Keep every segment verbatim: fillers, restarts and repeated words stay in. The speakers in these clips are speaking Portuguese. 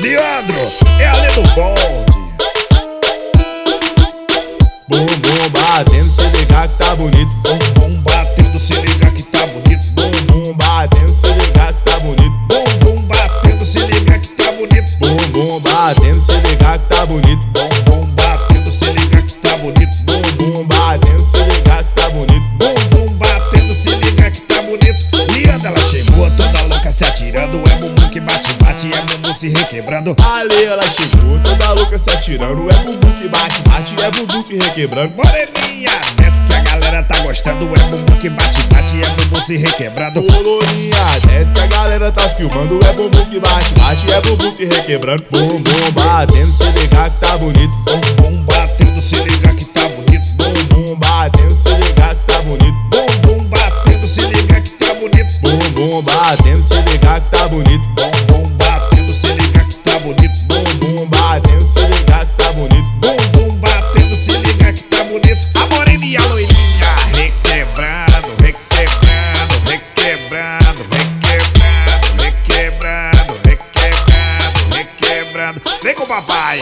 Leandro, é a lei do bonde. Bum bum batendo, se ligar que tá bonito. Bum bum batendo, se ligar que tá bonito. Bum bum batendo, se ligar que tá bonito. Bum bum batendo, se ligar que tá bonito. Bum bum batendo, se ligar que tá bonito. Bum bum batendo, se ligar que tá bonito. Bum bum batendo, se ligar que tá bonito. Bum bum batendo, se ligar que tá bonito. Leandro, ela chegou toda louca se atirando. É bumbum que bate, bate, é bumbum se requebrando. Ali ela chegou, toda louca se atirando. É bumbum que bate, bate, é bumbum se requebrando. Moreninha, desce que a galera tá gostando. É bumbum que bate, bate, é bumbum se requebrando. Colorinha, desce que a galera tá filmando. É bumbum que bate, bate, é bumbum se requebrando. Bum bum batendo, se ligar que tá bonito. Bum bum batendo, se ligar que tá bonito. Bum bum batendo, se ligar que tá bonito. Bum bum batendo, se ligar que tá bonito. Bum bum batendo, se ligar que tá bonito. Bum bum batendo, se ligar que tá bonito. Bum bum batendo, se ligar que tá bonito. Bum bum batendo, se ligar que tá bonito. A moreninha loirinha requebrando, requebrando, requebrando, requebrando, requebrando, requebrando, requebrando. Vem com o papai.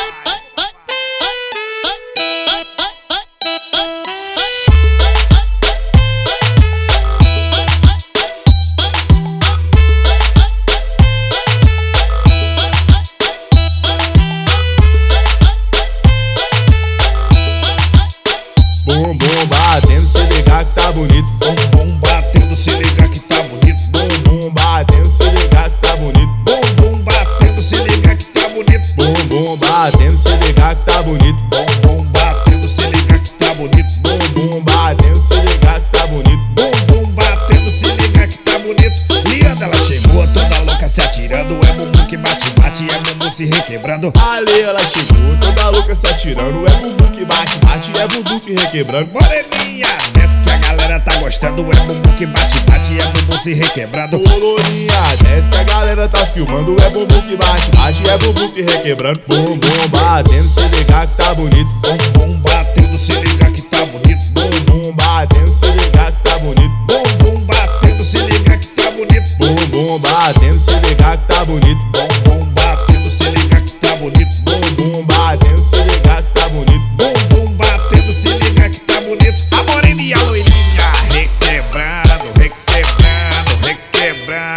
Bum bum batendo, se ligar que tá bonito. Bum bum batendo, se ligar que tá bonito. Bum bum batendo, se ligar que tá bonito. Bum bum batendo, se ligar que tá bonito. Bum bum batendo, se ligar que tá bonito. Bum bum batendo, se ligar que tá bonito. Bum bum batendo, se ligar que tá bonito. Bum bum batendo, se ligar que tá bonito. Leandro, ela chegou toda louca se atirando. É bumbum que bate, bate, é bumbum se requebrando. Ali ela chegou, toda louca se atirando. É bumbum que bate, bate, é bumbum se requebrando. Moreninha, desce que a galera tá gostando. É bumbum que bate, bate, é bumbum se requebrando. Colorinha, desce que a galera tá filmando. É bumbum que bate, bate, é bumbum se requebrando. Bum bum batendo, se ligar que tá bonito. Bum bum batendo, se ligar que tá bonito. Bum bum batendo, se ligar que tá bonito. Bum bum batendo, se ligar que tá bonito. Bum bum batendo, se ligar que tá bonito. Bum bum batendo, se ligar que tá bonito. Bum bum batendo, se ligar que tá bonito. Bum bum batendo, se ligar que tá bonito. A moreninha loirinha requebrando, requebrando, requebrando.